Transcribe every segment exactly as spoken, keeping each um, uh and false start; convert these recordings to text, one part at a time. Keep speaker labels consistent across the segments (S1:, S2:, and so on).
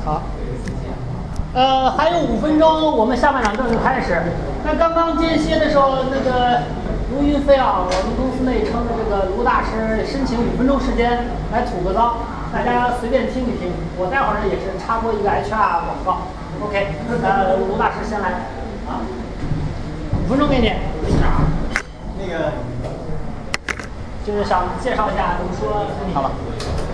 S1: 好，呃，还有五分钟，我们下半场正式开始。那刚刚间歇的时候，那个卢云飞啊，我们公司内称的这个卢大师申请五分钟时间来吐个槽，大家随便听一听。我待会儿也是插播一个 H R 广告。OK， 呃，卢大师先来啊，五分钟给你。
S2: 那个
S1: 就是想介绍一下，比如说，
S2: 好吧。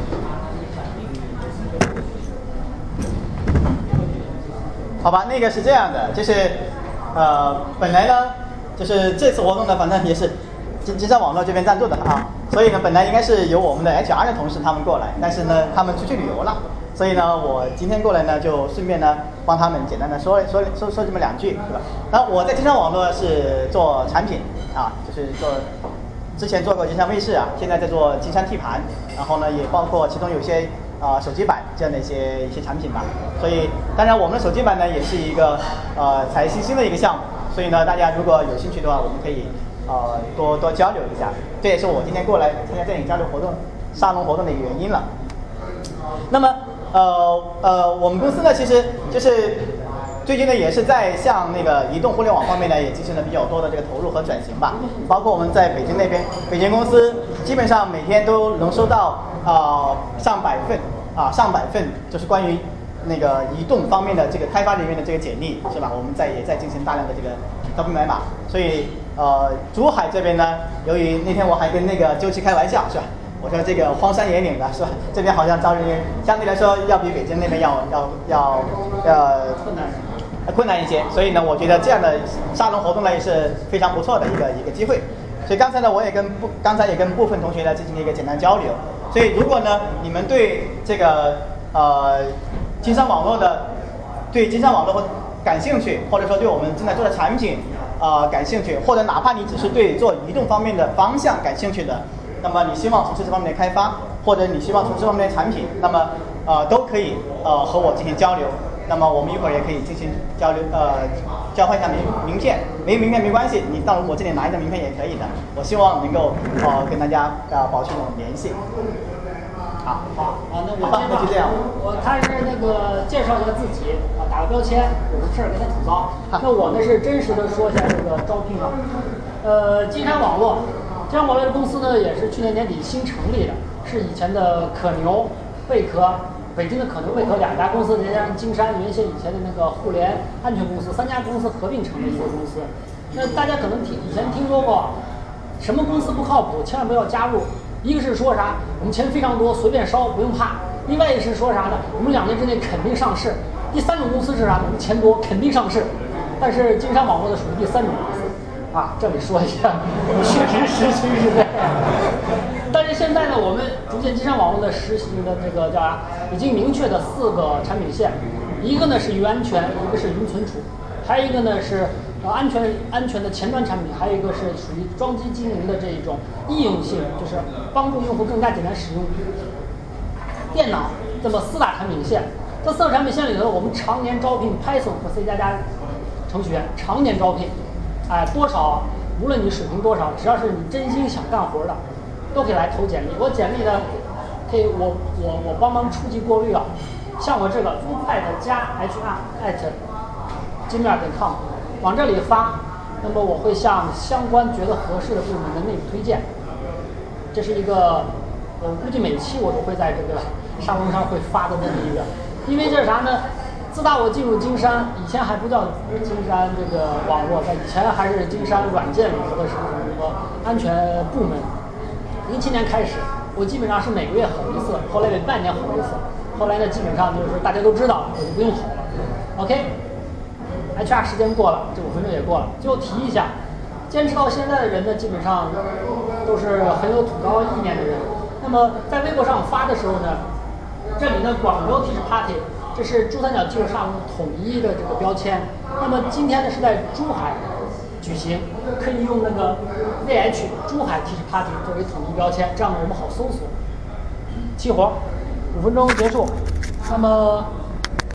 S2: 好吧，那个是这样的，就是，呃，本来呢，就是这次活动呢，反正也是金金山网络这边赞助的啊，所以呢，本来应该是由我们的 H R 的同事他们过来，但是呢，他们出去旅游了，所以呢，我今天过来呢，就顺便呢，帮他们简单的说说说说这么两句，对吧？然后我在金山网络是做产品啊，就是做。之前做过金山卫视啊，现在在做金山 T 盘，然后呢也包括其中有些啊、呃、手机版这样的一些一些产品吧。所以当然我们的手机版呢也是一个呃才新兴的一个项目，所以呢大家如果有兴趣的话，我们可以呃多多交流一下。这也是我今天过来参加电影交流活动沙龙活动的一个原因了。那么呃呃我们公司呢其实就是。最近呢，也是在向那个移动互联网方面呢，也进行了比较多的这个投入和转型吧。包括我们在北京那边，北京公司基本上每天都能收到啊、呃、上百份啊上百份，就是关于那个移动方面的这个开发人员的这个简历，是吧？我们在也在进行大量的这个招聘买马。所以呃，珠海这边呢，由于那天我还跟那个周琦开玩笑，是吧？我说这个荒山野岭的是吧？这边好像招人员相对来说要比北京那边要要要要困难。困难一些，所以呢，我觉得这样的沙龙活动呢也是非常不错的一个一个机会。所以刚才呢，我也跟部刚才也跟部分同学呢进行了一个简单交流。所以如果呢你们对这个呃金山网络的对金山网络感兴趣，或者说对我们正在做的产品啊、呃、感兴趣，或者哪怕你只是对做移动方面的方向感兴趣的，那么你希望从事这方面的开发，或者你希望从事这方面的产品，那么呃都可以呃和我进行交流。那么我们一会儿也可以进行交流，呃，交换一下名名片，没名片没关系，你到我这里拿一张名片也可以的。我希望能够呃跟大家呃保持这种联系。好，
S1: 好，好，那我
S2: 那就这样。
S1: 我他是那个介绍一下自己啊，打个标签，有什么事儿跟他吐槽。那我呢是真实的说一下这个招聘啊，呃，金山网络，金山网络这公司呢也是去年年底新成立的，是以前的可牛、贝壳。北京的可牛贝壳两家公司，再加上金山原先以前的那个互联安全公司，三家公司合并成了一个公司。那大家可能听以前听说过，什么公司不靠谱，千万不要加入。一个是说啥，我们钱非常多，随便烧不用怕；另外一个是说啥呢，我们两年之内肯定上市。第三种公司是啥？我们钱多，肯定上市。但是金山网络的属于第三种公司。啊，这里说一下，确实实情是这样。但是现在呢，我们逐渐金山网络的实行的这个叫啥，已经明确的四个产品线，一个呢是云安全，一个是云存储，还有一个呢是呃安全安全的前端产品，还有一个是属于装机经营的这一种易用性，就是帮助用户更加简单使用电脑。这么四大产品线，这四个产品线里头，我们常年招聘 Python 和 C 加加程序员，常年招聘。哎，多少，无论你水平多少，只要是你真心想干活的，都可以来投简历。我简历呢，可以我我我帮忙初级过滤啊。像我这个 Zupat 加 H R at 金面点 com 往这里发，那么我会向相关觉得合适的部门的内部推荐。这是一个，我估计每期我都会在这个沙龙上会发的这么一个，因为这是啥呢？自打我进入金山，以前还不叫金山这个网络，在以前还是金山软件里头的什么什么安全部门。零七年开始，我基本上是每个月吼一次，后来每半年吼一次，后来呢基本上就是大家都知道，我就不用吼了。OK，H R 时间过了，这五分钟也过了，最后提一下，坚持到现在的人呢，基本上都是很有吐槽意念的人。那么在微博上发的时候呢，这里呢广州 Teach Party。这是珠三角技术沙龙统一的这个标签。那么今天呢是在珠海举行，可以用那个 V H 珠海 Teach Party 作为统一标签，这样呢我们好搜索。齐活，五分钟结束。那么